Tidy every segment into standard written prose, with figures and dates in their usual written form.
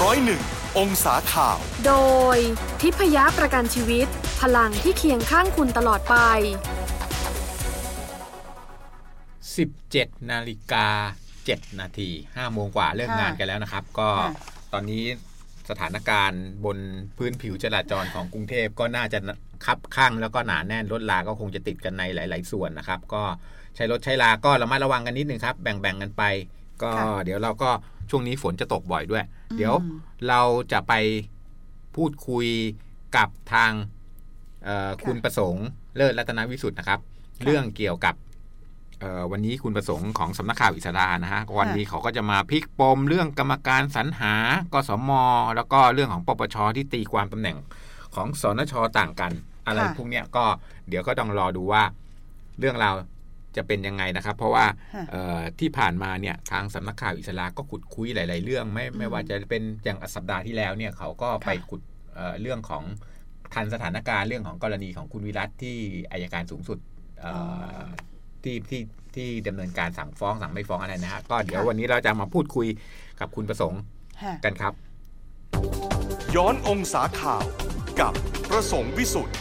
101 องศาข่าวโดยทิพยประกันชีวิตพลังที่เคียงข้างคุณตลอดไป 17:07 น. 5 โมงกว่าเลิกงานกันแล้วนะครับก็ตอนนี้สถานการณ์บนพื้นผิวจราจรของกรุงเทพก็น่าจะคับคั่งแล้วก็หนาแน่นรถราก็คงจะติดกันในหลายๆส่วนนะครับก็ใช้รถใช้ราก็ระมัดระวังกันนิดนึงครับแบ่งกันไปก็เดี๋ยวเราก็ช่วงนี้ฝนจะตกบ่อยด้วยเดี๋ยวเราจะไปพูดคุยกับทางคุณประสงค์เลิศรัตนวิสุทธิ์นะครับเรื่องเกี่ยวกับวันนี้คุณประสงค์ของสำนักข่าวอิสรานะฮะวันนี้เขาก็จะมาพลิกปมเรื่องกรรมการสรรหากสม.แล้วก็เรื่องของปปช.ที่ตีความตำแหน่งของสนช.ต่างกันอะไรพวกเนี้ยก็เดี๋ยวก็ต้องรอดูว่าเรื่องราวจะเป็นยังไงนะครับเพราะว่าที่ผ่านมาเนี่ยทางสำนักข่าวอิสราก็ขุดคุยหลายๆเรื่องไม่ว่าจะเป็นอย่างสัปดาห์ที่แล้วเนี่ยเขาก็ไปขุดเรื่องของทันสถานการณ์เรื่องของกรณีของคุณวิรัติที่อัยการสูงสุดที่ดำเนินการสั่งฟ้องสั่งไม่ฟ้องอะไรนะฮะก็เดี๋ยววันนี้เราจะมาพูดคุยกับคุณประสงค์กันครับย้อนองศาข่าวกับประสงค์วิสุทธิ์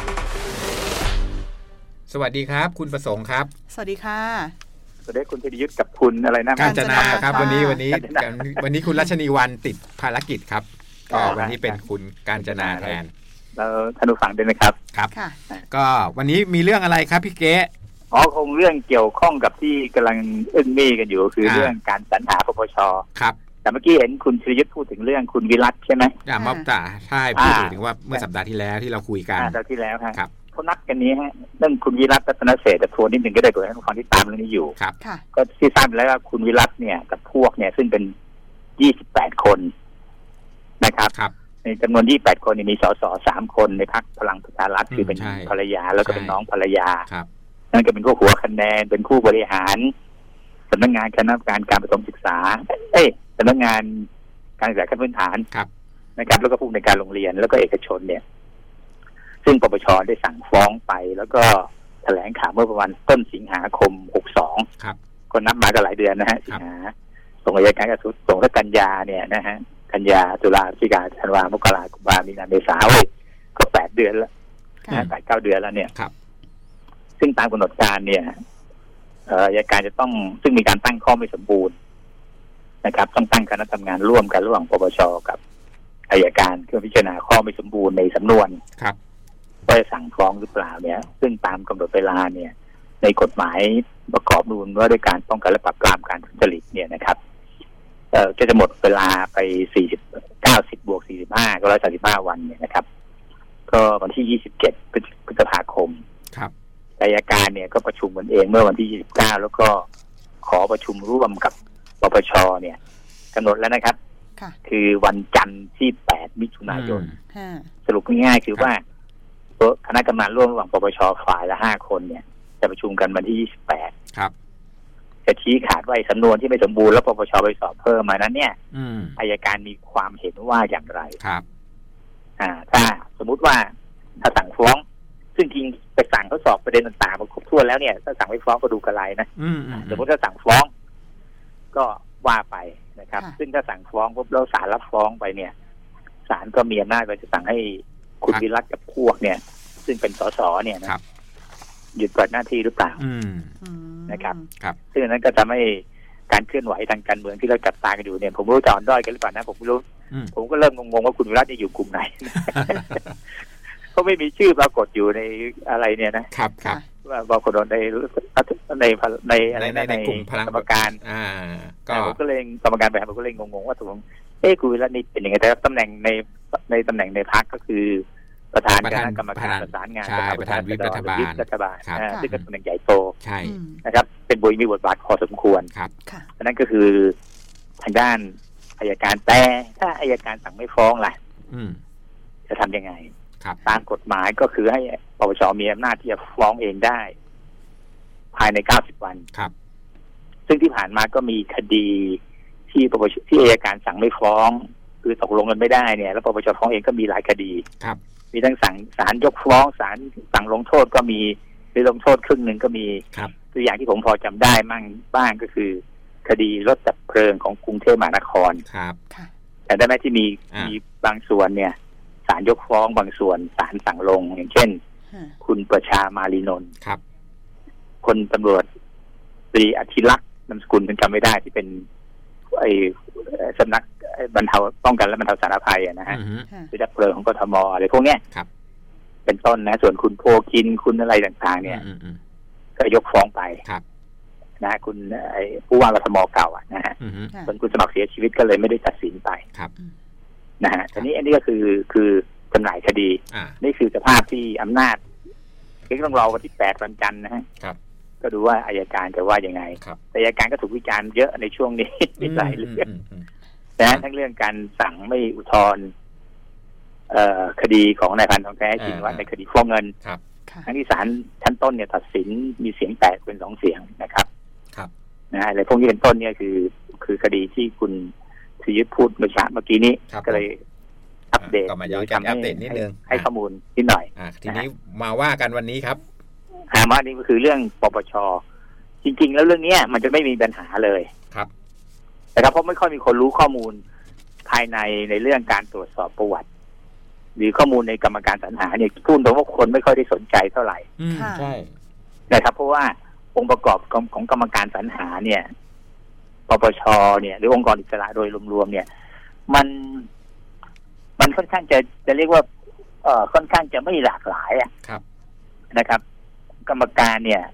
สวัสดีครับคุณประสงค์ครับสวัสดีค่ะสวัสดีคุณธีรยุทธกับคุณอะไรนะกาญจนาครับวันนี้คุณรัชนีวรรณติดภารกิจครับก็วันนี้เป็นคุณกาญจนาแทนแล้วท่านผู้ฟังด้วยนะครับครับก็วันนี้มีเรื่องอะไรครับพี่เก๋คงเรื่องเกี่ยวข้องกับที่กำลังอึ้งมี่กันอยู่คือเรื่องการสรรหาปปช. ครับแต่เมื่อกี้เห็นคุณธีรยุทธพูดถึงเรื่องคุณวิรัติใช่ไหมมอบตาใช่พูดถึงว่าเมื่อสัปดาห์ที่แล้วที่เราคุยกันสัปดาห์ที่แล้วครับเขานัดกันนี้ฮะเรื่องคุณวิรัติรัตนเศรษฐ์แต่ทัวร์นิดหนึ่งก็ได้เปิดให้ผู้ฟังที่ตามเรื่องนี้อยู่ก็ที่ทราบแล้วว่าคุณวิรัติเนี่ยกับพวกเนี่ยซึ่งเป็น28คนนะครับในจำนวน28คนมีสส3คนในพรรคพลังประชารัฐคือเป็นภรรยาแล้วก็เป็นน้องภรรยานั่นก็เป็นผู้หัวคะแนนเป็นผู้บริหารสำนักงานคณะกรรมการประถมศึกษาสำนักงานการศึกษาขั้นพื้นฐานนะครับแล้วก็ผู้ในการโรงเรียนแล้วก็เอกชนเนี่ยซึ่งปปช.ได้สั่งฟ้องไปแล้วก็แถลงข่าวเมื่อประมาณต้นสิงหาคม62ก็นับมาก็หลายเดือนนะฮะสิงหาส่งอัยการกระทรวงส่งกันยาเนี่ยนะฮะกันยาตุลาพฤศจิกาธันวามกราคมมีนาเมษาก็8 เดือนแล้ว8-9 เดือนแล้วเนี่ยซึ่งตามกำหนดการเนี่ยอัยการจะต้องซึ่งมีการตั้งข้อไม่สมบูรณ์นะครับต้องตั้งคณะทำงานร่วมกันระหว่างปปช.กับอัยการเพื่อพิจารณาข้อไม่สมบูรณ์ในสำนวนว่าจะสั่งฟ้องหรือเปล่าเนี่ยซึ่งตามกำหนดเวลาเนี่ยในกฎหมายประกอบนูนว่าด้วยการป้องกันและปราบปรามการทุจริตเนี่ยนะครับก็จะหมดเวลาไป90+45ก็135วันเนี่ยนะครับก็วันที่27 พฤษภาคมอัยการเนี่ยก็ประชุมกันเองเมื่อวันที่29แล้วก็ขอประชุมร่วมกับปปช.เนี่ยกำหนดแล้วนะครับคือวันจันทร์ที่8 มิถุนายนสรุปง่ายๆคือว่าคณะกรรมการร่วมระหว่างปปช.ฝ่ายละ5 คนเนี่ยจะประชุมกันวันที่28 ครับจะชี้ขาดว่าสำนวนที่ไม่สมบูรณ์แล้วปปช.ไปสอบเพิ่มมานั้นเนี่ยอัยการมีความเห็นว่าอย่างไรครับถ้าสมมุติว่าถ้าสั่งฟ้องซึ่งจริงไปสั่งเขาสอบประเด็นต่างๆมาครบถ้วนแล้วเนี่ยถ้าสั่งไม่ฟ้องก็ดูกระไรนะสมมติถ้าสั่งฟ้องก็ว่าไปนะครับซึ่งถ้าสั่งฟ้องปุ๊บแล้วศาลรับฟ้องไปเนี่ยศาลก็มีอำนาจจะสั่งให้คุณวิรัติกับพวกเนี่ยซึ่งเป็นสสเนี่ยนะหยุดปฏิบัติหน้าที่หรือเปล่านะครับซึ่งนั้นก็ทำให้การเคลื่อนไหวทางการเมืองที่เราจับตากันอยู่เนี่ยผมไม่รู้จะอ่อนด้อยกันหรือเปล่านะผมไม่รู้ผมก็เริ่มงงๆว่าคุณวิรัติจะอยู่กลุ่มไหนเขาไม่มีชื่อปรากฏอยู่ในอะไรเนี่ยนะครับว่าปรากฏในอะไรในกลุ่มพลังกรรมการผมก็เลยกรรมการบริหารผมก็เลยงงๆว่าตกลงคุณวิรัตินี่เป็นยังไงแต่ตำแหน่งในพรรคก็คือประธานคณะกรรมการประสานงานประธานวิปรัฐบาลซึ่งเป็นตำแหน่งใหญ่โตนะครับเป็นบุญมีบทบาทพอสมควรเพราะนั้นก็คือทางด้านอัยการแต่ถ้าอัยการสั่งไม่ฟ้องล่ะจะทำยังไงตามกฎหมายก็คือให้ปปช.มีอำนาจที่จะฟ้องเองได้ภายใน90 วันซึ่งที่ผ่านมาก็มีคดีที่ปปช.ที่อัยการสั่งไม่ฟ้องคือตกลงกันไม่ได้เนี่ยแล้วปปช.ฟ้องเองก็มีหลายคดีมีทั้งศาลยกฟ้องศาลสั่งลงโทษก็มีหรือลงโทษครึ่งนึงก็มีตัวอย่างที่ผมพอจำได้บ้างก็คือคดีรถดับเพลิงของกรุงเทพมหานครแต่ได้ไหมที่มีบางส่วนเนี่ยศาลยกฟ้องบางส่วนศาลสั่งลงอย่างเช่นคุณประชามาลีนนท์ครับคนตำรวจตรีอธิรักษ์นามสกุลเป็นจำไม่ได้ที่เป็นไอ้สำนักบรรเทาป้องกันและบรรเทาสาธารณภัยนะฮะเป็นดับเพลิงของกทมอะไรพวกเนี้ยเป็นต้นนะส่วนคุณโพคินคุณอะไรต่างๆเนี่ยก็ยกฟ้องไปนะคุณไอ้ผู้ว่ากทมเก่านะฮะส่วนคุณสมัครเสียชีวิตก็เลยไม่ได้ตัดสินไปนะฮะอันนี้ก็คือจำหน่ายคดีนี่คือสภาพที่อำนาจที่ต้องรอวันที่8วันจันทร์นะฮะก็ดูว่าอัยการจะว่ายังไงอัยการก็ถูกวิจารณ์เยอะในช่วงนี้หลายเรื่องนะทั้งเรื่องการสั่งไม่อุทธรณ์คดีของนายพันธุ์ทองแท้ชินวัตรในคดีฟ้องเงินทั้งที่ศาลชั้นต้นเนี่ยตัดสินมีเสียงแตกเป็น2 เสียงนะครับนะอะไรพวกนี้เป็นต้นเนี่ยคือคดีที่คุณธีรยุทธพูดเมื่อกี้นี้ก็เลยอัปเดตก็มาย้อนกันอัปเดตนิดนึงให้ข้อมูลนิดหน่อยทีนี้มาว่ากันวันนี้ครับมานี่ก็คือเรื่องปปช.จริงๆแล้วเรื่องนี้มันจะไม่มีปัญหาเลยครับนะครับเพราะไม่ค่อยมีคนรู้ข้อมูลภายในเรื่องการตรวจสอบประวัติหรือข้อมูลในกรรมการสรรหาเนี่ยพูดตรงว่าคนไม่ค่อยได้สนใจเท่าไหร่ใช่นะครับเพราะว่าองค์ประกอบของกรรมการสรรหาเนี่ยปปช.เนี่ยหรือองค์กรอิสระโดยรวมๆเนี่ยมันค่อนข้างจะเรียกว่าค่อนข้างจะไม่หลากหลายนะครับกรรมการเนี่ย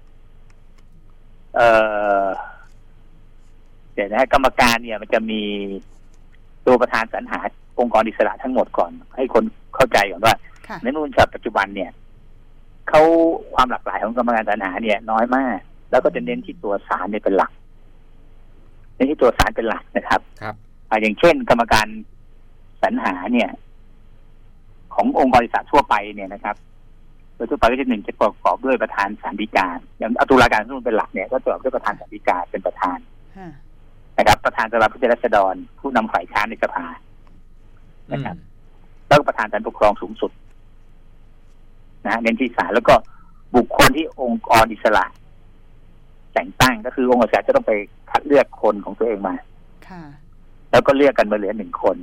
เดี๋ยวนะกรรมการเนี่ยมันจะมีตัวประธานสรรหาองค์กรอิสระทั้งหมดก่อนให้คนเข้าใจก่อนว่าในรัฐธรรมนูญฉบับปัจจุบันเนี่ยเขาความหลากหลายของกรรมการสรรหาเนี่ยน้อยมากแล้วก็จะเน้นที่ตัวศาลเนี่ยเป็นหลักเน้นที่ตัวศาลเป็นหลักนะครับอย่างเช่นกรรมการสรรหาเนี่ยขององค์กรอิสระทั่วไปเนี่ยนะครับโดยทั่วไปก็จะจะประกอบด้วยประธานศาลฎีกาอย่างตุลาการรัฐธรรมนูญเป็นหลักเนี่ยก็ประกอบด้วยประธานศาลฎีกาเป็นประธานนะครับประธานสภาผู้แทนราษฎรผู้นำฝ่ายค้านในสภานะครับแล้วก็ประธานศาลปกครองสูงสุดนะเน้นที่ศาลแล้วก็บุคคลที่องค์กรอิสระแต่งตั้งก็คือองค์กรอิสระจะต้องไปคัดเลือกคนของตัวเองมาแล้วก็เลือกกันมาเหลือ1 คน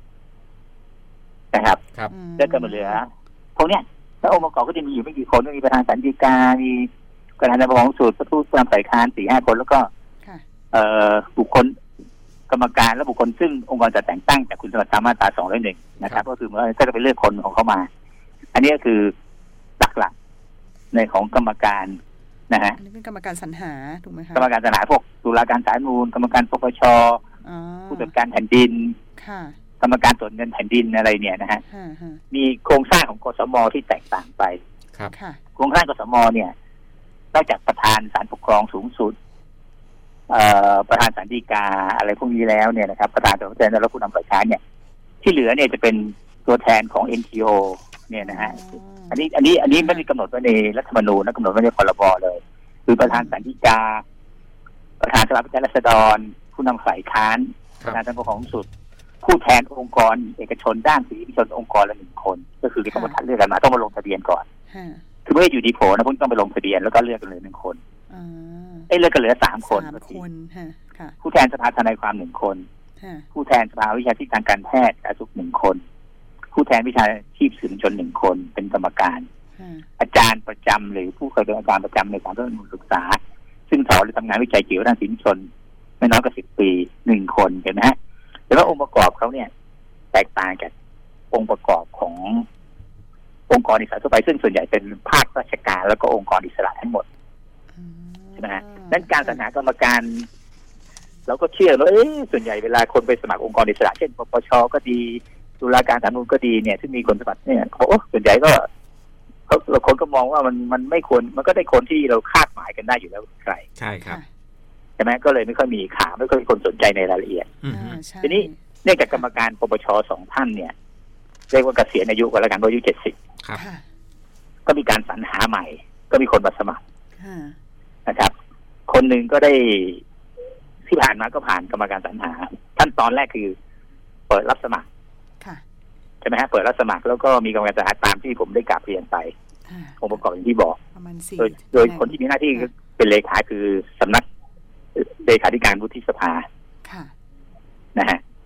นะครับเลือกกันมาเหลือพวกเนี้ยแล้วองค์ประกอบก็จะมีอยู่ไม่กี่คนก็มีประธานศาลฎีกามีประธานสภาปกครองสูงสุดผู้นำฝ่ายค้าน 4-5 คนแล้วก็บุคคลกรรมการและบุคคลซึ่งองค์กรจะแต่งตั้งจากคุณสมบัติตามมาตรา201นะครับก็คือเมื่อก็จะไปเลือกคนของเขามาอันนี้ก็คือหลักๆในของกรรมการนะฮะอันนี้เป็นกรรมการสรรหาถูกไหมคะกรรมการสรรหาพวกตุลาการศาลรัฐธรรมนูญกรรมการปปช.ผู้ตรวจการแผ่นดินกรรมการตรวจเงินแผ่นดินอะไรเนี่ยนะฮะมีโครงสร้างของกสม.ที่แตกต่างไปโครงสร้างกสม.เนี่ยนอกจากประธานศาลปกครองสูงสุดประธานศาลฎีกาอะไรพวกนี้แล้วเนี่ยนะครับประธานสภาผู้แทนและผู้นำฝ่ายค้านเนี่ยที่เหลือเนี่ยจะเป็นตัวแทนของ NGO เนี่ยนะฮะอันนี้ไม่ได้กำหนดไว้ในรัฐธรรมนูญและกำหนดไว้ในพรบเลยคือประธานศาลฎีกาประธานสภาผู้แทนราษฎรผู้นำฝ่ายค้านประธานศาลปกครองสูงสุดผู้แทนองค์กรเอกชนด้านสิทธิมนุษยชนองค์กรละ1 คนก็คือที่ต้องมาคัดเลือกกันมาต้องมาลงทะเบียนก่อนคือไม่ได้อยู่ดีโผล่นะพวกต้องไปลงทะเบียนแล้วก็เลือกกันเลย1 คนเลือกกันเหลือ3 คนผู้แทนสภาทนายความ1 คนผู้แทนสภาวิชาชีพทางการแพทย์อาสุข1 คนผู้แทนวิชาชีพสื่อมวลชน1 คนเป็นกรรมการอาจารย์ประจำหรือผู้เคยเป็นอาจารย์ประจำในสถาบันศึกษาซึ่งสอนหรือทำงานวิจัยเกี่ยวกับด้านสิทธิมนุษยชนไม่น้อยกว่า10 ปี1 คนเห็นไหมฮะแต่ว่าองค์ประกอบเขาเนี่ยแตกต่างจากองค์ประกอบขององค์กรอิสระทั่วไปซึ่งส่วนใหญ่เป็นภาคราชการแล้วก็องค์กรอิสระทั้งหมดใช่ไหมฮะนั้นการสรรหากรรมการเราก็เชื่อว่าส่วนใหญ่เวลาคนไปสมัครองค์กรอิสระเช่นปปช.ก็ดีตุลาการศาลรัฐธรรมนูญก็ดีเนี่ยที่มีคนสมัครเนี่ยเขาส่วนใหญ่ก็คนก็มองว่ามันไม่ควรมันก็ได้คนที่เราคาดหมายกันได้อยู่แล้วใครใช่ครับใช่ไหมก็เลยไม่ค่อยมีข่าวไม่ค่อยมีคนสนใจในรายละเอียดทีนี้เนื่องจากกรรมการปปช. 2 ท่านเนี่ยเรียกว่าเกษียณอายุกันแล้วกันอายุ70 ครับก็มีการสรรหาใหม่ก็มีคนมาสมัครนะครับคนหนึ่งก็ได้ที่ผ่านมาก็ผ่านกรรมการสรรหาขั้นตอนแรกคือเปิดรับสมัครใช่ไหมฮะเปิดรับสมัครแล้วก็มีกรรมการสรรหาตามที่ผมได้กราบเรียนไปองค์ประกอบอย่างที่บอกโดยคนที่มีหน้าที่เป็นเลขาคือสำนักเลขาธิการวุฒิสภานะฮะก็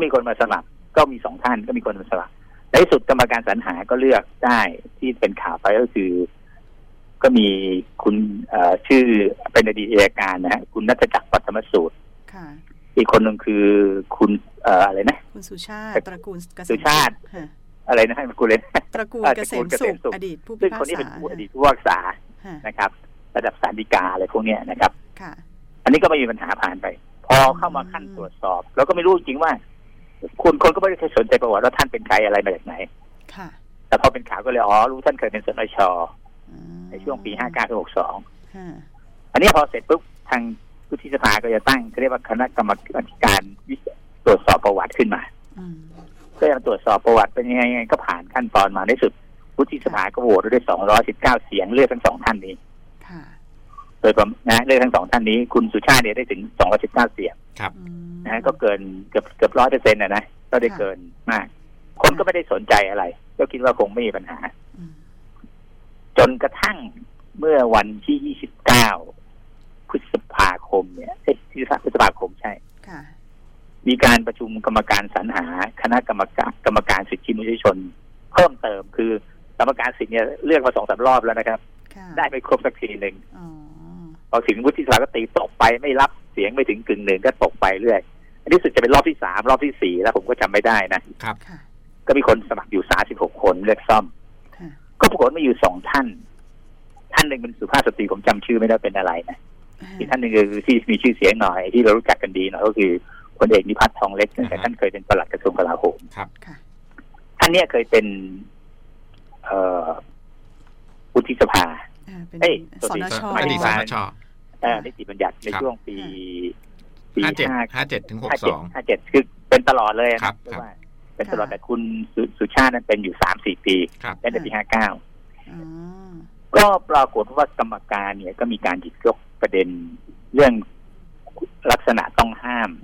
มีคนมาสมัครก็มี2 ท่านก็มีคนมาสมัครในที่สุดกรรมการสรรหาก็เลือกได้ที่เป็นข่าวไปก็คือก็มีคุณชื่อเป็นอดีตอัยการนะฮะคุณณัฐจักรปัทมสูตรอีกคนหนึ่งคือคุณอะไรนะคุณสุชาติตระกูลเกษมสุชาติอะไรนะให้กูเลยตระกูลเกษมสุขอดีตผู้พิพากษาซึ่งคนนี้เป็นอดีตผู้พิพากษานะครับระดับศาลฎีกาอะไรพวกนี้นะครับอันนี้ก็ไม่มีปัญหาผ่านไปพอเข้ามาขั้นตรวจสอบเราก็ไม่รู้จริงว่าคนก็ไม่ได้สนใจประวัติว่าท่านเป็นใครอะไรมาจากไหนแต่พอเป็นข่าวก็เลยรู้ท่านเคยเป็นสนช.ในช่วงปี 59-62อันนี้พอเสร็จปุ๊บทางวุฒิสภาก็จะตั้งเรียกว่าคณะกรรมการตรวจสอบประวัติขึ้นมาก็ยังตรวจสอบประวัติเป็นยังไงก็ผ่านขั้นตอนมาในสุดวุฒิสภาก็โหวตด้วย219เสียงเลือกทั้ง2ท่านนี้โดยประมาณเลือกทั้ง2ท่านนี้คุณสุชาติเนี่ยได้ถึง219เสียงนะก็เกินเกือบ 100% นะก็ได้เกินมากคนก็ไม่ได้สนใจอะไรก็คิดว่าคงไม่มีปัญหาจนกระทั่งเมื่อวันที่29พฤษภาคมเนี่ยพฤษภาคมใช่มีการประชุมกรรมการสรรหาคณะกรรมการสิทธิมนุษยชนเพิ่มเติมคือกรรมการสิทธิเนี่ยเลือกมา 2-3 รอบแล้วนะครับได้ไม่ครบสักทีนึงพอถึงวุฒิสภาก็ตีตกไปไม่รับเสียงไม่ถึงกึ่งหนึ่งก็ตกไปเรื่อยอันนี้สึกจะเป็นรอบที่3รอบที่4แล้วผมก็จำไม่ได้นะครับก็มีคนสมัครอยู่36คนเลือกซ่อมก็ปรากฏมีอยู่2ท่านหนึ่งเป็นสุภาพสตรีผมจำชื่อไม่ได้เป็นอะไรนะอีกท่านหนึ่งคือที่มีชื่อเสียงหน่อยที่เรารู้จักกันดีหน่อยก็คือพลเอกนิพัฒน์ทองเล็กแต่ท่านเคยเป็นปลัดกระทรวงกลาโหมครับท่านเนี้ยเคยเป็นวุฒิสภาสนช. อดีตสนช. นิติบัญญัติในช่วงปี 57 ถึง 62 57คือเป็นตลอดเลยครับเป็นตลอดแต่คุณสุชาตินั้นเป็นอยู่3-4 ปีตั้งแต่ปี59ก็ปรากฏว่ากรรมการเนี่ยก็มีการหยิบยกประเด็นเรื่องลักษณะต้องห้าม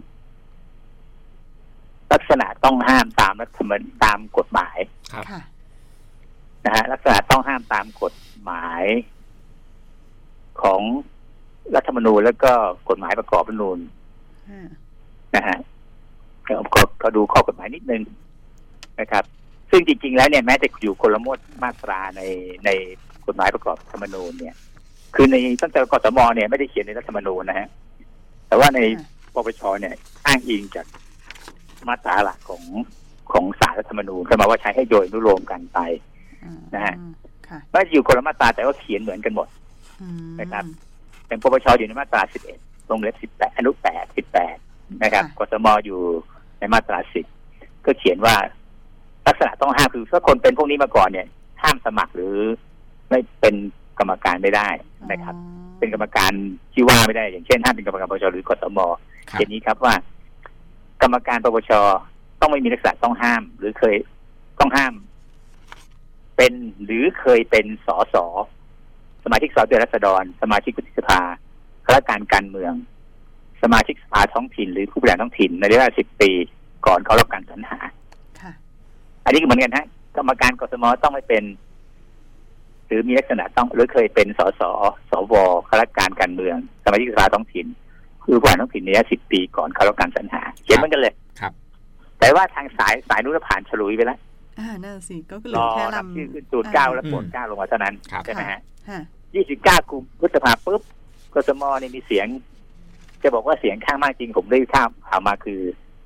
ตามรัฐธรรมนูญตามกฎหมายนะฮะลักษณะต้องห้ามตามกฎหมายของรัฐธรรมนูญแล้วก็กฎหมายประกอบรัฐธรรมนูญนะฮะก็ดูข้อกฎหมายนิดนึงนะครับซึ่งจริงๆแล้วเนี่ยแม้จะอยู่คนละมาตราในกฎหมายประกอบรัฐธรรมนูญเนี่ยคือในตั้งแต่กสมเนี่ยไม่ได้เขียนในรัฐธรรมนูญนะฮะแต่ว่าในปปชเนี่ยอ้างอิงจากมาตราหลักของศาลรัฐธรรมนูญก็มาว่าใช้ให้โดยอนุโลมกันไปนะฮะไม่อยู่คนละมาตราแต่ว่าเขียนเหมือนกันหมดนะครับเป็นปปชอยู่ในมาตรา11วงเล็บ18อนุ8 18นะครับกสมอยู่ในมาตรา10ก็เขียนว่าลักษณะต้องห้ามคือถ้าคนเป็นพวกนี้มาก่อนเนี่ยห้ามสมัครหรือไม่เป็นกรรมการไม่ได้นะครับเป็นกรรมการที่ว่าไม่ได้อย่างเช่นห้ามเป็นกรรมการปปชหรือกสมเขียนนี้ครับว่ากรรมการปปชต้องไม่มีลักษณะต้องห้ามหรือเคยต้องห้ามเป็นหรือเคยเป็นสสสมาชิกสภาราษฎรสมาชิกวุฒิสภาข้าราชการเมืองสมาชิกสภาท้องถิ่นหรือผู้บริหารท้องถิ่นในระยะ10 ปีก่อนเขารับการสรรหาอันนี้ก็เหมือนกันฮะกรรมการกสมต้องไม่เป็นหรือมีลักษณะต้องหรือเคยเป็นสสสวข้าราชการเมืองสมาชิกสภาท้องถิ่นคือผู้บริหารท้องถิ่นในระยะ10 ปีก่อนเขารับการสรรหาเขียนเหมือนกันเลยครับแต่ว่าทางสายนู้นผ่านฉลุยไปแล้วนั่นสิก็คือแค่ลำชื่อขึ้นสูตร9แล้วโปรด9ลงมาเท่านั้นใช่ไหมฮะ29 กุมภาพันธ์ปุ๊บกสมเนี่ยมีเสียงจะบอกว่าเสียงข้างมากจริงผมได้ข่าวมาคือ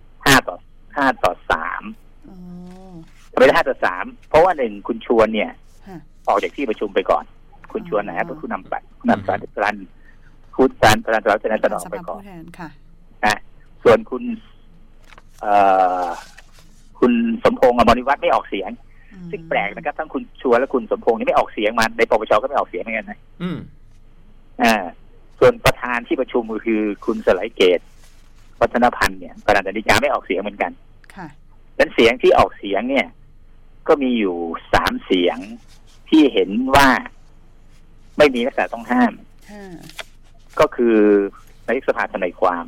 5-3ไม่ได้5-3เพราะว่า1คุณชวนเนี่ยออกจากที่ประชุมไปก่อนคุณชวนนะเป็นผู้นำประธานผู้แทนประธานสภาไปก่อนส่วนคุณสมพงษ์อมรวิวัฒน์ไม่ออกเสียงซึ่งแปลกนะครับทั้งคุณชวนและคุณสมพงษ์นี่ไม่ออกเสียงมาในปปชก็ไม่ออกเสียงเหมือนกันนะส่วนประธานที่ประชุมก็คือคุณสไลเกตวัฒนพันธ์เนี่ยประธานฎีกาไม่ออกเสียงเหมือนกันดังนั้นเสียงที่ออกเสียงเนี่ยก็มีอยู่3 เสียงที่เห็นว่าไม่มีลักษณะต้องห้ามก็คือในสภาทนายความ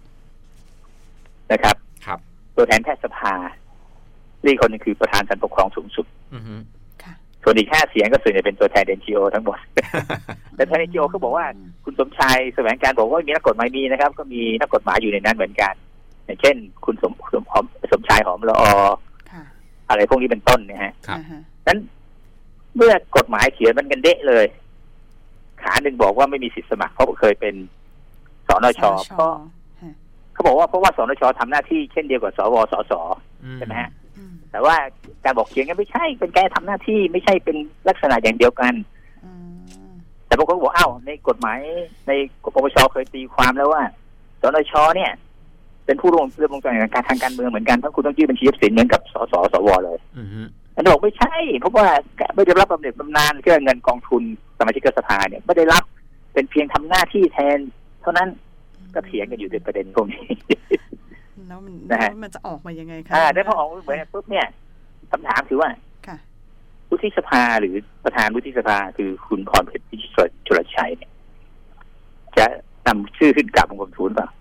นะครับตัวแทนแพทยสภาอีกคนนึงคือประธานศาลปกครองสูงสุดส่วนอีก5 เสียงก็ส่วนใหญ่เป็นตัวแทน NGO ทั้งหมดแต่แทน NGO เขาบอกว่าคุณสมชายแสวงการบอกว่ามีนักกฎหมายมีนะครับก็มีนักกฎหมายอยู่ในนั้นเหมือนกันอย่างเช่นคุณสมชายหอมละออะไรพวกนี้เป็นต้นเนี่ยฮะนั้นเมื่อกฎหมายเขียนมันกันเดะเลยขาหนึ่งบอกว่าไม่มีสิทธิสมัครเพราะเคยเป็นสนช.เพราะเขาบอกว่าเพราะว่าสนช.ทำหน้าที่เช่นเดียวกับสวสสใช่ไหมฮะแต่ว่าการบอกเขียนกันไม่ใช่เป็นการทำหน้าที่ไม่ใช่เป็นลักษณะอย่างเดียวกันแต่บางคนบอกอ้าวในกฎหมายในปปช.เคยตีความแล้วว่าสนช.เนี่ยเป็นผู้ร่วมดำเนินการทางการเมืองเหมือนกันทั้งคุณต้องยื่นบัญชีทรัพย์สินเหมือนกับสสสวเลยอันบอกไม่ใช่เพราะว่าไม่ได้รับบำเหน็จบำนาญเรื่องเงินกองทุนสมาชิกสภาเนี่ยไม่ได้รับเป็นเพียงทำหน้าที่แทนเท่านั้นก็เถียงกันอยู่ในประเด็นพวกนี้แล้วมันจะออกมายังไงคะได้พอออกเหมือนปุ๊บเนี่ยคำถามคือว่าวุฒิสภาหรือประธานวุฒิสภาคือคุณพรเพชรพิชิตชลชัยเนี่ยจะนำชื่อขึ้นกราบบังคมทูลเปล่า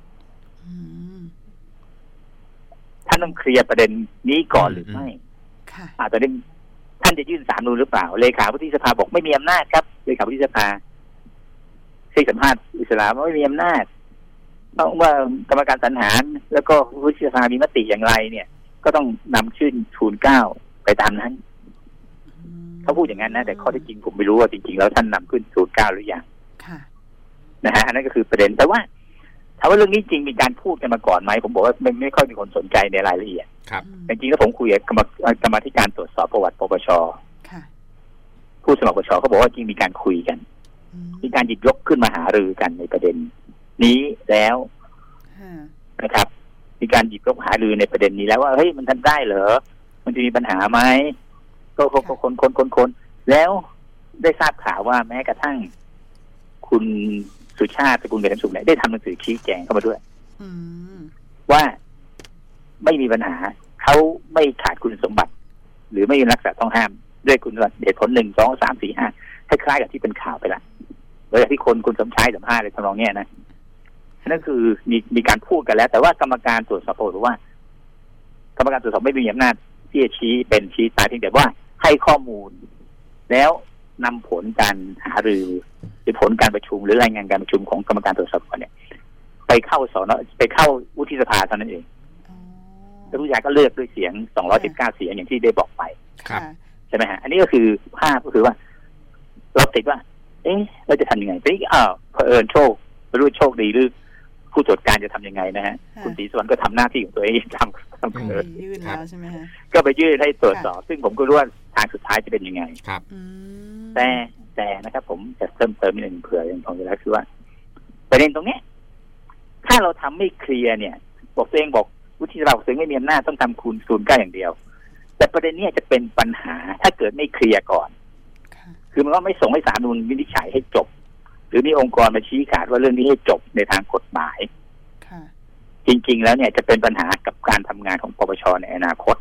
ท่านต้องเคลียร์ประเด็นนี้ก่อนหรือไม่ตอนนี้ท่านจะยื่นศาลนูนหรือเปล่าเลขาวุฒิสภาบอกไม่มีอำนาจครับเลขาวุฒิสภาให้สัมภาษณ์อิสลามว่าไม่มีอำนาจเพราะว่ากรรมการสรรหาแล้วก็วุฒิสภามีมติอย่างไรเนี่ยก็ต้องนำชื่นทูลเกล้าไปตามนั้นเขาพูดอย่างนั้นนะแต่ข้อที่จริงผมไม่รู้ว่าจริงๆแล้วท่านนำขึ้นทูลเกล้าหรือยังนะฮะอันนั้นก็คือประเด็นแต่ว่าถามว่าเรื่องนี้จริงมีการพูดกันมาก่อนไหมผมบอกว่าไม่ค่อยมีคนสนใจในรายละเอียดจริงๆแล้วผมคุยกับกรรมาธิการตรวจสอบประวัติปปชผู้สมัครปปชเขาบอกว่าจริงมีการคุยกันมีการหยิบยกขึ้นมาหารือกันในประเด็นนี้แล้วนะครับมีการหยิบยกหารือในประเด็นนี้แล้วว่าเฮ้ยมันทำได้เหรอมันจะมีปัญหาไหมก็คนแล้วได้ทราบข่าวว่าแม้กระทั่งคุณสุชาติสกุลเกษมสุขเนี่ยได้ทำหนังสือชี้แจงเข้ามาด้วยว่าไม่มีปัญหาเขาไม่ขาดคุณสมบัติหรือไม่มีลักษณะต้องห้ามด้วยคุณเหตุผล1 2 3 4 5คล้ายๆกับที่เป็นข่าวไปละโดยที่คุณสมชายสัมภาษณ์อะไรทำนองเนี้ยนะนั่นคือมีการพูดกันแล้วแต่ว่ากรรมการตรวจสอบบอกว่ากรรมการตรวจสอบไม่มีอำนาจที่จะชี้เป็นชี้ตายเพียงแต่ว่าให้ข้อมูลแล้วนำผลการหารือหรือผลการประชุมหรือรายงานการประชุมของกรรมการตรวจสอบเนี่ยไปเข้าวุฒิสภาเท่านั้นเองแล้วผู้ใหญ่ก็เลือกด้วยเสียง219เสียงอย่างที่ได้บอกไปใช่ไหมฮะอันนี้ก็คือภาพก็คือว่าเราติดว่าเราจะทำยังไงทีนี้เผอิญโชคไม่รู้โชคดีหรือผู้ตรวจการจะทำยังไงนะฮะคุณศรีสุวรรณก็ทำหน้าที่ของตัวเองทำยื่นแล้วใช่ไหมฮะก็ไปยื่นให้ตรวจสอบซึ่งผมก็รู้ว่าทางสุดท้ายจะเป็นยังไงครับแต่นะครับผมจะเติมนิดนึงเผื่ออย่างของอยู่แล้วคือว่าประเด็นตรงนี้ถ้าเราทำไม่เคลียร์เนี่ยบอกตัวเองบอกวุฒิสภาซึ่งไม่มีอำนาจต้องทำคูณศูนย์ก้าอย่างเดียวแต่ประเด็นนี้จะเป็นปัญหาถ้าเกิดไม่เคลียร์ก่อนคือมันก็ไม่ส่งให้ศาลนูนวินิจฉัยให้จบหรือมีองค์กรมาชี้ขาดว่าเรื่องนี้ให้จบในทางกฎหมายจริงๆแล้วเนี่ยจะเป็นปัญหากับการทำงานของปปชในอนาคต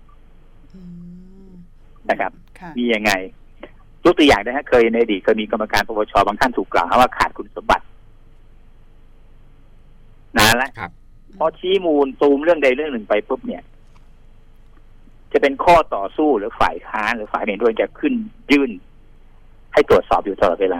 นะครับมียังไงยกตัวอย่างนะฮะเคยในอดีตเคยมีกรรมการปปชบางท่านถูกกล่าวว่าขาดคุณสมบัตินานแล้วพอชี้มูลตูมเรื่องใดเรื่องหนึ่งไปปุ๊บเนี่ยจะเป็นข้อต่อสู้หรือฝ่ายค้านหรือฝ่ายเห็นด้วยจะขึ้นยื่นให้ตรวจสอบอยู่ตลอดเวลา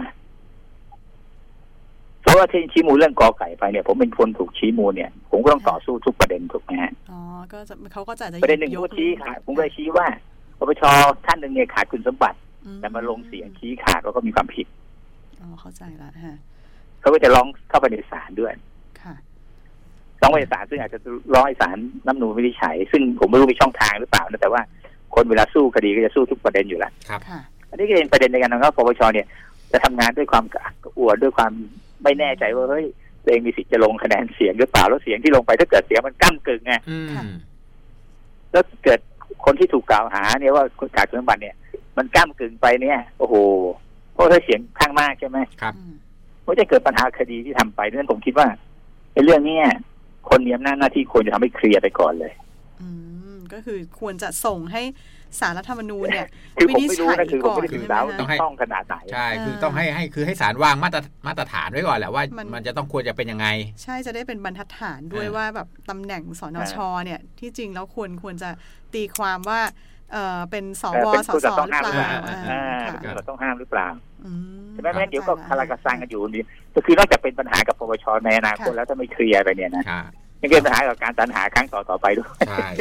เพราะว่าที่ชี้มูลเรื่องกอไก่ไปเนี่ยผมเป็นคนถูกชี้มูลเนี่ยผมก็ต้องต่อสู้ทุกประเด็นถูกไหมฮะก็เขาก็จะประเด็นหนึ่งผมชี้ขาดผมก็ชี้ว่าปปชท่านหนึ่งเนี่ยขาดคุณสมบัติแต่มาลงเสียงชี้ขาดก็มีความผิดเข้าใจแล้วฮะเขาก็จะร้องเข้าไปในศาลด้วยร้องไปในศาลซึ่งอาจจะร้องให้ศาลน้ำนูนวินิจฉัยซึ่งผมไม่รู้มีช่องทางหรือเปล่านะแต่ว่าคนเวลาสู้คดีก็จะสู้ทุกประเด็นอยู่แล้วอันนี้ก็เป็นประเด็นในการทำงานปปชเนี่ยจะทำงานด้วยความอวดด้วยความไม่แน่ใจว่าเฮ้ยตัวเองมีสิทธิ์จะลงคะแนนเสียงหรือเปล่าแล้วเสียงที่ลงไปถ้าเกิดเสียงมันก้ำกึ่งไงแล้วเกิดคนที่ถูกกล่าวหาเนี่ยว่าคนขาดคุณสมบัติเนี่ยมันก้ำกึ่งไปเนี่ยโอ้โหเพราะถ้าเสียงข้างมากใช่ไหมครับก็จะเกิดปัญหาคดีที่ทำไปนั้นผมคิดว่าในเรื่องนี้คนมีอำนาจหน้าที่ควรจะทำให้เคลียร์ไปก่อนเลยก็คือควรจะส่งให้ศาลรัฐธรรมนูญเนี่ยวินิจฉัยก่อนต้องขนาดไหนใช่คือต้องให้ให้ศาลวางมาตรฐานไว้ก่อนแหละว่ามันจะต้องควรจะเป็นยังไงใช่จะได้เป็นบรรทัดฐานด้วยว่าแบบตำแหน่งสนชเนี่ยที่จริงแล้วควรจะตีความว่าเป็นสวสสหรือเปล่าต้องห้ามหรือเปล่าใช่ไหมแม่เดี๋ยวก็คาราคาซังกันอยู่นี่ก็คือนอกจากเป็นปัญหากับปปชในอนาคตแล้วถ้าไม่เคลียร์ไปเนี่ยนะยัไม่เกิดปัญหากับการสรรหาครั้งต่อไปด้วยใช่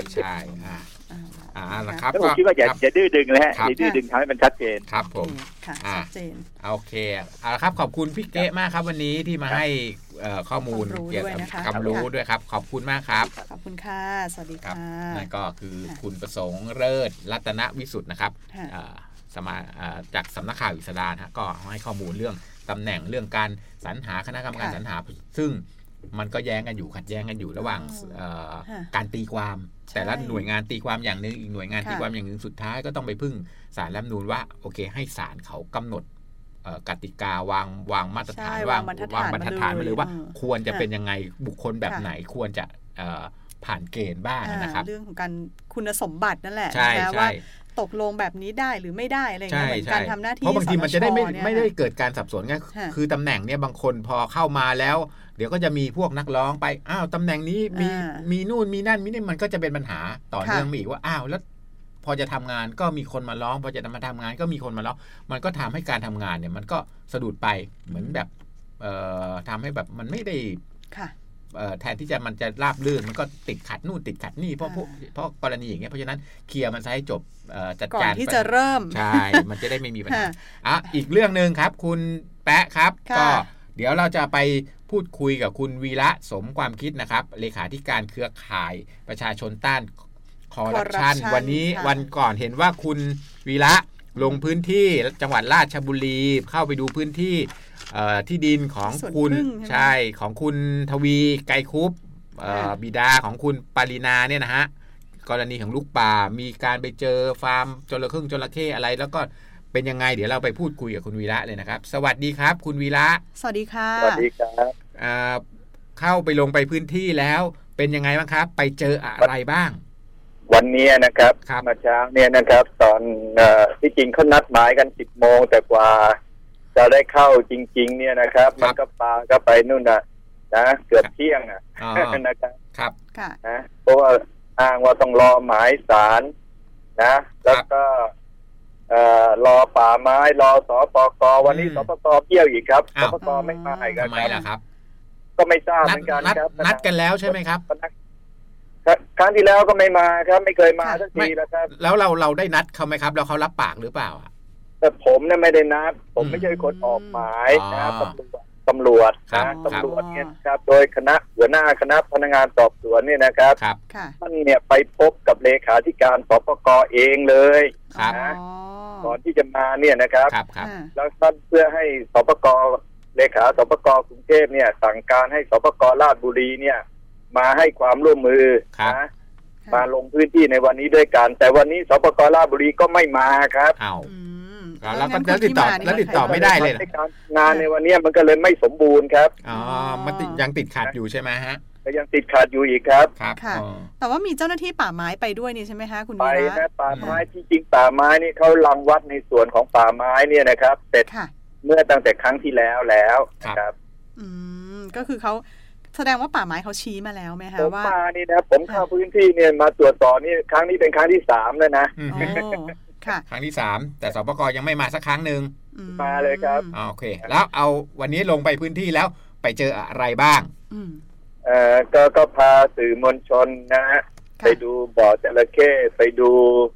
นะครับผมคิดว่าอย่าดื้อดึงเลยฮะอย่าดื้อดึงทำให้มันชัดเจนครับผมชัดเจนโอเคเอาละครับขอบคุณพี่เก๊มากครับวันนี้ที่มาให้ข้อมูลเกี่ยวกับความรู้ด้วยครับขอบคุณมากครับขอบคุณค่ะสวัสดีค่ะนั่นก็คือคุณประสงค์เลิศรัตนวิสุทธ์นะครับจากสำนักข่าวอิสรานะก็ให้ข้อมูลเรื่องตำแหน่งเรื่องการสรรหาคณะกรรมการสรรหาซึ่งมันก็แย้งกันอยู่ขัดแย้งกันอยู่ระหว่างการตีความแต่ละหน่วยงานตีความอย่างนึงอีกหน่วยงานตีความอย่างนึงสุดท้ายก็ต้องไปพึ่งศาลรัฐธรรมนูญว่าโอเคให้ศาลเขากำหนดกติกาวางมาตรฐานวางบรรทัดฐานมาเลยว่าควรจะเป็นยังไงบุคคลแบบไหนควรจะผ่านเกณฑ์บ้างนะครับเรื่องของการคุณสมบัตินั่นแหละนะว่าตกลงแบบนี้ได้หรือไม่ได้อะไรอย่างเงี้ยเหมือนการทำหน้าที่เพราะบางทีมันจะได้ไม่ได้เกิดการสับสนไงคือตำแหน่งเนี่ยบางคนพอเข้ามาแล้วเดี๋ยวก็จะมีพวกนักร้องไปอ้าวตำแหน่งนี้มีนู่นมีนั่นมีนี่มันก็จะเป็นปัญหาต่อเนื่องอีกว่าอ้าวแล้วพอจะทำงานก็มีคนมาร้องพอจะมาทำงานก็มีคนมาร้องมันก็ทำให้การทำงานเนี่ยมันก็สะดุดไปเหมือนแบบทำให้แบบมันไม่ได้แทนที่มันจะราบรื่นมันก็ติดขัดนู่นติดขัดนี่เพราะกรณีอย่างเงี้ยเพราะฉะนั้นเคลียร์มันซะให้จบจัดการก่อนที่จะเริ่มใช่มันจะได้ไม่มีปัญหาอีกเรื่องนึงครับคุณแปะครับก็เดี๋ยวเราจะไปพูดคุยกับคุณวีระสมความคิดนะครับเลขาธิการเครือข่ายประชาชนต้านคอร์รัปชันวันก่อนเห็นว่าคุณวีระลงพื้นที่จังหวัดราชบุรีเข้าไปดูพื้นที่ที่ดินของคุณใช่ของคุณทวีไกรคุปบิดาของคุณปารินาเนี่ยนะฮะกรณีของลูกป่ามีการไปเจอฟาร์มจระเข้อะไรแล้วก็เป็นยังไงเดี๋ยวเราไปพูดคุยกับคุณวีระเลยนะครับสวัสดีครับคุณวีระสวัสดีค่ะสวัสดีครับเข้าไปลงไปพื้นที่แล้วเป็นยังไงบ้างครับไปเจออะไรบ้างวันนี้นะครับมาเช้าเนี่ยนะครับตอนที่จริงเขานัดหมายกัน10 โมงแต่กว่าจะได้เข้าจริงๆเนี่ยนะครับมันก็ปาก็ไปนู่นนะเกือบเที่ยงนะครับครับนะเพราะว่าอ้างว่าต้องรอหมายศาลนะแล้วก็รอป่าไม้รอสปก.วันนี้สปก.เที่ยวอีกครับสปก.ไม่มาอีกครับทำไมล่ะครับก็ไม่ทราบเหมือนกันครับนัดกันแล้วใช่ไหมครับครั้งที่แล้วก็ไม่มาครับไม่เคยมาสักทีแล้วครับแล้วเราได้นัดเขาไหมครับแล้วเขารับปากหรือเปล่าแต่ผมเนี่ยไม่ได้นัดผมไม่ใช่คนออกหมายนะตำรวจเนี่ยครับโดยหัวหน้าคณะพนักงานสอบสวนเนี่ยนะครับท่านเนี่ยไปพบกับเลขาธิการสปก.เองเลยนะก่อนที่จะมาเนี่ยนะครับแล้วท่านเพื่อให้สปก.เลขาสปก.กรุงเทพเนี่ยสั่งการให้สปก.ราชบุรีเนี่ยมาให้ความร่วมมือนะมาลงพื้นที่ในวันนี้ด้วยกันแต่วันนี้สปก.ราชบุรีก็ไม่มาครับแล้วติดต่อไม่ได้เลยงานในวันนี้มันก็เลยไม่สมบูรณ์ครับมันยังติดขัดอยู่ใช่ไหมฮะก็ยังติดขัดอยู่อีกครับค่ะแต่ว่ามีเจ้าหน้าที่ป่าไม้ไปด้วยนี่ใช่ไหมคะคุณวีระไปนะป่าไม้ที่จริงป่าไม้นี่เขารังวัดในส่วนของป่าไม้เนี่ยนะครับเสร็จเมื่อตั้งแต่ครั้งที่แล้วครับก็คือเขาแสดงว่าป่าไม้เขาชี้มาแล้วไหมคะว่าผมมานี่นะผมเข้าพื้นที่เนี่ยมาตรวจสอบนี่ครั้งนี้เป็นครั้งที่3แล้วนะครั้งที่3แต่สปก.ยังไม่มาสักครั้งนึงมาเลยครับโอเคแล้วเอาวันนี้ลงไปพื้นที่แล้วไปเจออะไรบ้างก็พาสื่อมวลชนนะฮะไปดูบ่อจระเข้ไปดู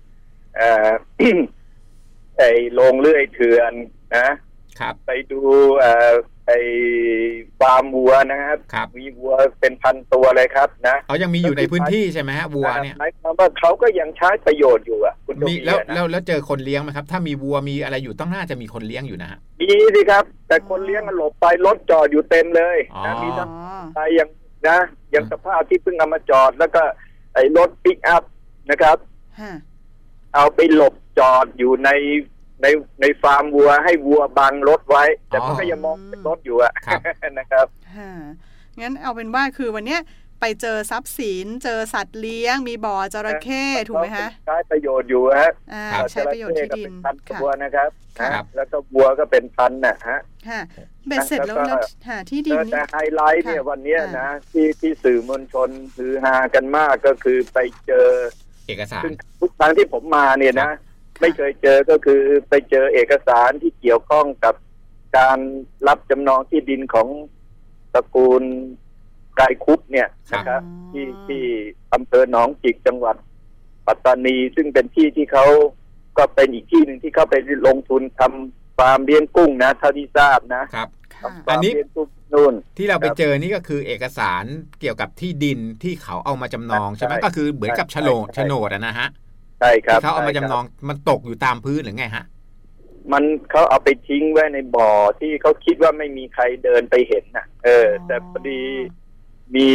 ไอ้โรงเลื่อยเถื่อนนะครับไปดูไอ้ฟาร์มวัวนะครับมีวัวเป็นพันตัวเลยครับนะเขายังมีอยู่ในพื้นที่ใช่ไหมฮะวัวเนี่ยหมายความว่าเขาก็ยังใช้ประโยชน์อยู่อ่ะคุณมีแล้วเจอคนเลี้ยงไหมครับถ้ามีวัวมีอะไรอยู่ต้องน่าจะมีคนเลี้ยงอยู่นะฮะมีสิครับแต่คนเลี้ยงมันหลบไปรถจอดอยู่เต็มเลยนะมีทั้งไปยังสภาพที่เพิ่งเอามาจอดแล้วก็ไอ้รถปิกอัพนะครับเอาไปหลบจอดอยู่ในฟาร์มวัวให้วัวบังรถไว้แต่มันก็ยังมองเป็นรถอยู่อะนะครับงั้นเอาเป็นว่าคือวันนี้ไปเจอทรัพย์สินเจอสัตว์เลี้ยงมีบ่อจระเข้ถูกไหมคะใช้ประโยชน์อยู่ฮะใช้ประโยชน์ที่ดินวัวนะครับแล้วก็วัวก็เป็นพันนะฮะเบ็ดเสร็จแล้วที่ดินแต่ไฮไลท์เนี่ยวันนี้นะที่สื่อมวลชนฮือฮากันมากก็คือไปเจอเอกสารทุกครั้งที่ผมมาเนี่ยนะไม่เคยเจอก็คือไปเจอเอกสารที่เกี่ยวข้องกับการรับจำนองที่ดินของตระกูลไกรคุปเนี่ยนะครับที่อำเภอหนองจิกจังหวัดปัตตานีซึ่งเป็นที่ที่เขาก็เป็นอีกที่หนึ่งที่เขาไปลงทุนทำฟาร์มเลี้ยงกุ้งนะเท่าที่ทราบนะครับอันนี้นู่นที่เราไปเจอนี่ก็คือเอกสารเกี่ยวกับที่ดินที่เขาเอามาจำนองใช่ไหมก็คือเหมือนกับโฉนดนะฮะใช่ครับที่เขาเอามาจำนองมันตกอยู่ตามพื้นหรือไงฮะมันเขาเอาไปทิ้งไว้ในบ่อที่เขาคิดว่าไม่มีใครเดินไปเห็นนะแต่พอดีมี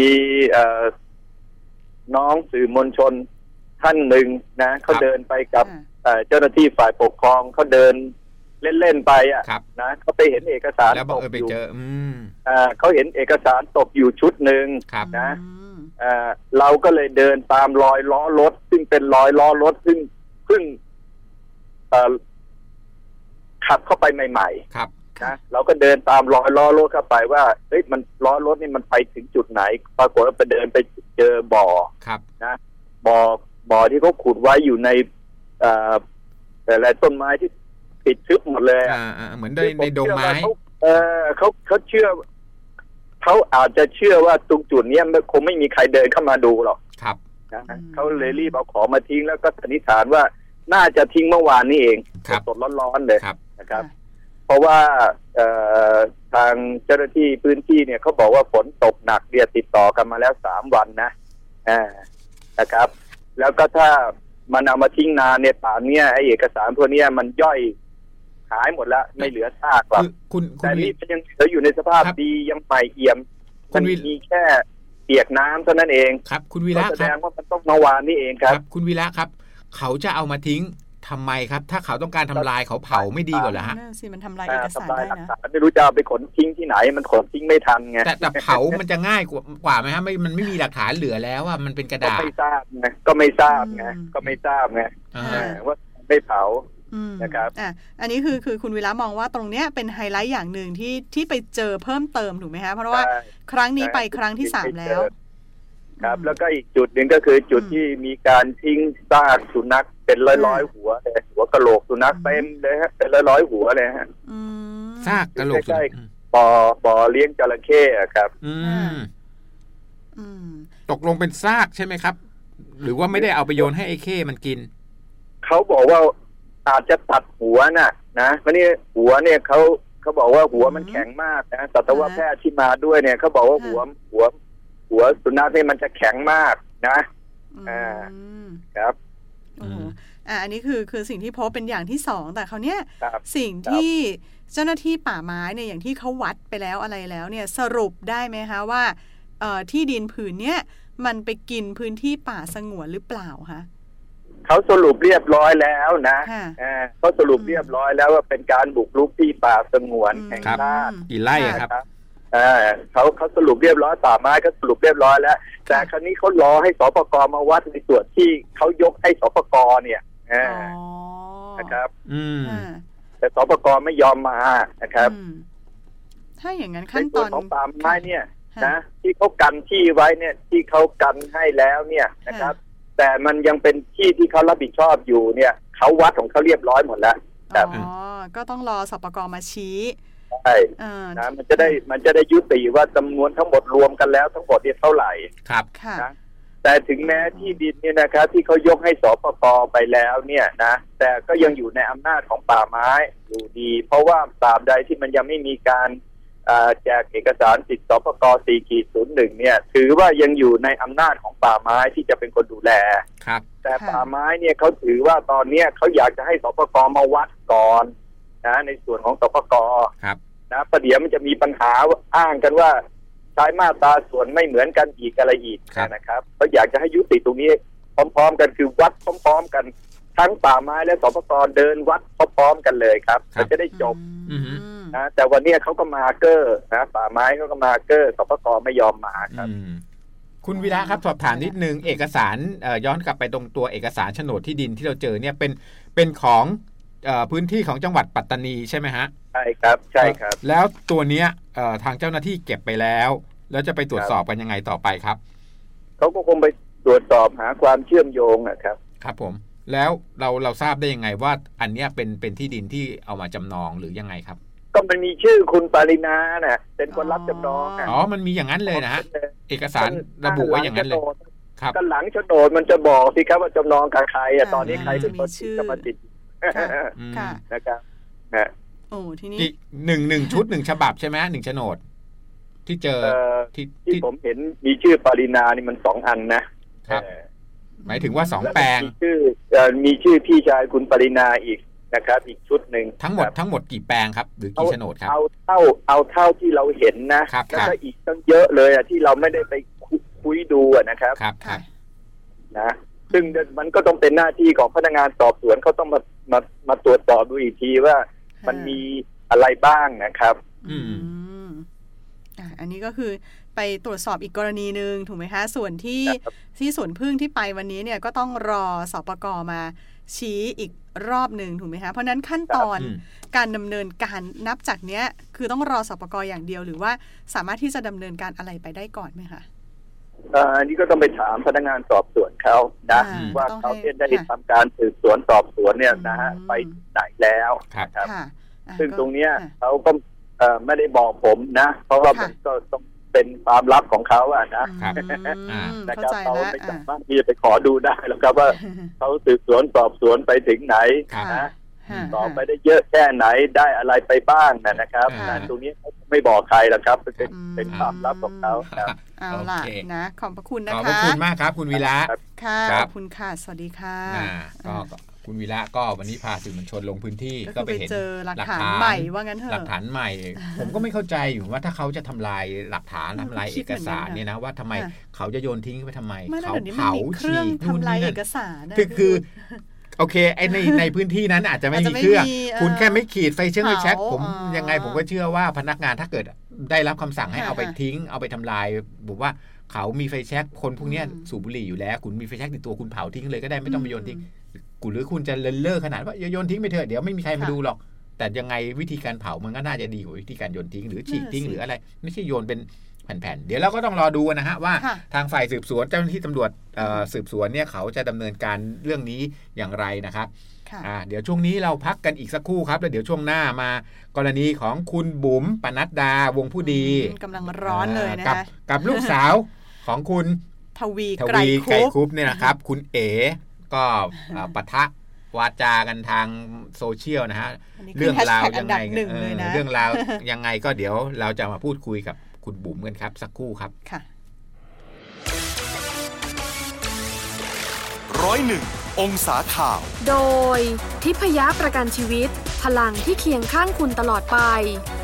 น้องสื่อมวลชนท่านหนึ่งนะเขาเดินไปกับเจ้าหน้าที่ฝ่ายปกครองเขาเดินเล่นๆไปนะเขาไปเห็นเอกสารตกอยู่เขาเห็นเอกสารตกอยู่ชุดหนึ่งนะเราก็เลยเดินตามรอยล้อรถซึ่งเป็นรอยล้อรถซึ่งเพิ่งขับเข้าไปใหม่ๆนะเราก็เดินตามรอยล้อรถเข้าไปว่าเฮ้ยมันล้อรถนี่มันไปถึงจุดไหนปรากฏว่าไปเดินไปเจอบ่อนะบ่อที่เขาขุดไว้อยู่ในแต่ละต้นไม้ที่ปิดทึบหมดเลยเหมือนในดงไม้เขาเชื่อเขาอาจจะเชื่อว่าตรงจุดนี้คงไม่มีใครเดินเข้ามาดูหรอกนะเขาเลยรีบเอาของมาทิ้งแล้วก็สันนิษฐานว่าน่าจะทิ้งเมื่อวานนี้เองสดร้อนๆเลยนะครับเพราะว่าทางเจ้าหน้าที่พื้นที่เนี่ยเขาบอกว่าฝนตกหนักเดียติดต่อกันมาแล้ว3 วันนะครับแล้วก็ถ้ามันเอามาทิ้งนานเนี่ยป่านเนี้ยไอเอกสารพวกนี้มันย่อยหายหมดแล้วไม่เหลือซากหรอกแต่นี่มันยังเหลืออยู่ในสภาพดียังใหม่เอี่ยมมันมีแค่เปียกน้ำเท่านั้นเองครับคุณวีระแสดงว่ามันต้องเมื่อวานนี้เองครับคุณวีระครับเขาจะเอามาทิ้งทำไมครับถ้าเขาต้องการทำลายเขาเผาไม่ดีกว่าเหรอฮะสิมันทำลายเอกสารได้นะไม่รู้จะเอาไปขนทิ้งที่ไหนมันขนทิ้งไม่ทันไงแต่เผามันจะง่ายกว่าไหมฮะมันไม่มีหลักฐานเหลือแล้วว่ามันเป็นกระดาษก็ไม่ทราบไงว่าไม่ทราบว่าไม่เผานะครับอันนี้คือคุณวิระมองว่าตรงเนี้ยเป็นไฮไลท์อย่างหนึ่งที่ไปเจอเพิ่มเติมถูกไหมคะเพราะว่าครั้งนี้ไปครั้งที่3แล้วครับแล้วก็อีกจุดหนึ่งก็คือจุดที่มีการทิ้งซากสุนัขเป็นร้อยหัวเลยหัวกะโหลกสุนัขเต็มเลยฮะเป็นร้อยหัวเลยฮะซากกะโหลกใช่บ่อเลี้ยงจระเข้ครับตกลงเป็นซากใช่ไหมครับหรือว่าไม่ได้เอาไปโยนให้ไอ้เข้มันกินเขาบอกว่าอาจจะตัดหัวนะเพราะนี่หัวเนี่ยเขาบอกว่าหัวมันแข็งมากนะสัตวแพทย์ที่มาด้วยเนี่ยเขาบอกว่าหัวสุนัขนี่มันจะแข็งมากนะครับอันนี้คือสิ่งที่พบเป็นอย่างที่2แต่คราวเนี้ยสิ่งที่เจ้าหน้าที่ป่าไม้เนี่ยอย่างที่เขาวัดไปแล้วอะไรแล้วเนี่ยสรุปได้ไหมคะว่าที่ดินผืนเนี้ยมันไปกินพื้นที่ป่าสงวนหรือเปล่าคะเขาสรุปเรียบร้อยแล้วนะเขาสรุปเรียบร้อยแล้วว่าเป็นการบุกรุกที่ป่าสงวนแห่งชาติกี่ไร่ครับเขาสรุปเรียบร้อยป่าไม้ก็สรุปเรียบร้อยแล้วแต่คราวนี้เขารอให้สปก.มาวัดในส่วนที่เขายกให้สปก.เนี่ยนะครับแต่สปก.ไม่ยอมมานะครับถ้าอย่างนั้นขั้นตอนของป่าไม้เนี่ยนะที่เขากันที่ไว้เนี่ยที่เขากันให้แล้วเนี่ยนะครับแต่มันยังเป็นที่ที่เขารับผิดชอบอยู่เนี่ยเขาวัดของเขาเรียบร้อยหมดแล้วก็ต้องรอสปก.มาชี้ใช่นะมันจะได้ยุติว่าจำนวนทั้งหมดรวมกันแล้วทั้งหมดเนี่ยเท่าไหร่ครับนะแต่ถึงแม้ที่ดินเนี่ยนะครับที่เขายกให้สปก.ไปแล้วเนี่ยนะแต่ก็ยังอยู่ในอำนาจของป่าไม้อยู่ดีเพราะว่าตราบใดที่มันยังไม่มีการแจกเอกสารสิทธิสปก.4-01เนี่ยถือว่ายังอยู่ในอำนาจของป่าไม้ที่จะเป็นคนดูแลครับแต่ป่าไม้เนี่ยเขาถือว่าตอนนี้เขาอยากจะให้สปก.มาวัดก่อนนะในส่วนของสปก.นะประเดี๋ยวมันจะมีปัญหาอ้างกันว่าใช้มาตราส่วนไม่เหมือนกันอีกอะไรอีกนะครับเขาอยากจะให้ยุติตรงนี้พร้อมๆกันคือวัดพร้อมๆกันทั้งป่าไม้และสปก.เดินวัดพร้อมๆกันเลยครับจะได้จบนะแต่วันนี้เขาก็มาเกอร์นะป่าไม้เขาก็มาเกอร์สปก.ไม่ยอมมาครับคุณวีระครับสอบถามนิดนึงเอกสารย้อนกลับไปตรงตัวเอกสารโฉนดที่ดินที่เราเจอเนี่ยเป็นของพื้นที่ของจังหวัดปัตตานีใช่ไหมฮะใช่ครับใช่ครับแล้วตัวเนี้ยทางเจ้าหน้าที่เก็บไปแล้วจะไปตรวจสอบกันยังไงต่อไปครับเขาก็คงไปตรวจสอบหาความเชื่อมโยงนะครับครับผมแล้วเราทราบได้ยังไงว่าอันเนี้ยเป็นที่ดินที่เอามาจำนองหรือยังไงครับก็มันมีชื่อคุณปารินาน่ะเป็นคนรับจำนองอ๋อมันมีอย่างนั้นเลยนะฮะเอกสารระบุไว้อย่างนั้นเลยครับก็หลังโฉนดมันจะบอกสิครับว่าจำนองกับใครตอนนี้ใครเป็นคนกรรมสิทธิ์นะครับโอ้ทีนี้หนึ่งชุด1ฉบับใช่ไหม1โฉนดที่เจอที่ผมเห็นมีชื่อปารินานี่มัน2อันนะครับหมายถึงว่า2แปลงมีชื่อพี่ชายคุณปรินาอีกนะครับอีกชุดหนึ่งทั้งหมดกี่แปลงครับหรือกี่โฉนดครับเอาเท่าที่เราเห็นนะแล้วก็อีกตั้งเยอะเลยที่เราไม่ได้ไปคุยดูนะครับครับนะซึ่งมันก็ต้องเป็นหน้าที่ของพนักงานสอบสวนเขาต้องมาตรวจสอบดูอีกทีว่ามันมีอะไรบ้างนะครับอันนี้ก็คือไปตรวจสอบอีกกรณีนึงถูกไหมคะส่วนที่สวนพึ่งที่ไปวันนี้เนี่ยก็ต้องรอสปก.มาชี้อีกรอบหนึ่งถูกไหมคะเพราะนั้นขั้นตอนการดำเนินการนับจากเนี้ยคือต้องรอสปก.อย่างเดียวหรือว่าสามารถที่จะดำเนินการอะไรไปได้ก่อนไหมคะอันนี้ก็ต้องไปถามพนักงานสอบสวนเขานะว่าเขาได้ทำการสืบสวนสอบสวนเนี่ยนะฮะไปไหนแล้วครับซึ่งตรงเนี้ยเขาก็ไม่ได้บอกผมนะเพราะว่ามันก็ต้องเป็นความลับของเขาอะนะครับเราไม่สามารถที่จะไปขอดูได้หรอกครับว่าเขาสืบสวนสอบสวนไปถึงไหนนะสอบไปได้เยอะแค่ไหนได้อะไรไปบ้างนะครับตรงนี้ไม่บอกใครหรอกครับเป็นความลับของเขาครับเอาล่ะนะขอบพระคุณนะคะขอบพระคุณมากครับคุณวีระค่ะขอบคุณค่ะสวัสดีค่ะก็คุณวีระก็วันนี้พาสื่อมวลชนลงพื้นที่ก็ไปเห็นเจอหลักฐานใหม่ว่างั้นเถอะหลักฐานใหม่ผมก็ไม่เข้าใจอยู่ว่าถ้าเขาจะทำลายหลักฐานทำลายเอกสารเนี่ยนะว่าทำไมเขาจะโยนทิ้งไปทำไมเขาเผาฉีกทำลายเอกสารคือโอเคไอ้ในพื้นที่นั้นอาจจะไม่มีเครื่องคุณแค่ไม่ขีดไฟเช็คผมยังไงผมก็เชื่อว่าพนักงานถ้าเกิดได้รับคำสั่งให้เอาไปทิ้งเอาไปทำลายบอกว่าเขามีไฟแช็กคนพวกนี้สูบบุหรี่อยู่แล้วคุณมีไฟแช็กในตัวคุณเผาทิ้งเลยก็ได้ไม่ต้องไปโยนทิ้งหรือคุณจะเลิกขนาดว่าโยนทิ้งไปเถอะเดี๋ยวไม่มีใครมาดูหรอกแต่ยังไงวิธีการเผามันก็น่าจะดีกว่าวิธีการโยนทิ้งหรือฉีกทิ้งหรืออะไรไม่ใช่โยนเป็นแผ่นๆเดี๋ยวเราก็ต้องรอดูนะฮะว่าทางฝ่ายสืบสวนเจ้าหน้าที่ตำรวจสืบสวนเนี่ยเขาจะดำเนินการเรื่องนี้อย่างไรนะครับเดี๋ยวช่วงนี้เราพักกันอีกสักครู่ครับแล้วเดี๋ยวช่วงหน้ามากรณีของคุณบุ๋มปนัดดาวงผู้ดีกำลังร้อนเลยนะกับลูกสาวของคุณทวีไกรคุปเนี่ยนะครับคุณเอ๋ก็ปะทะวาจากันทางโซเชียลนะฮะเรื่องราวยังไงเรื่องราวยังไงก็เดี๋ยวเราจะมาพูดคุยกับคุณบุ๋มกันครับสักครู่ครับค่ะ 101 องศาข่าวโดยทิพยประกันชีวิตพลังที่เคียงข้างคุณตลอดไป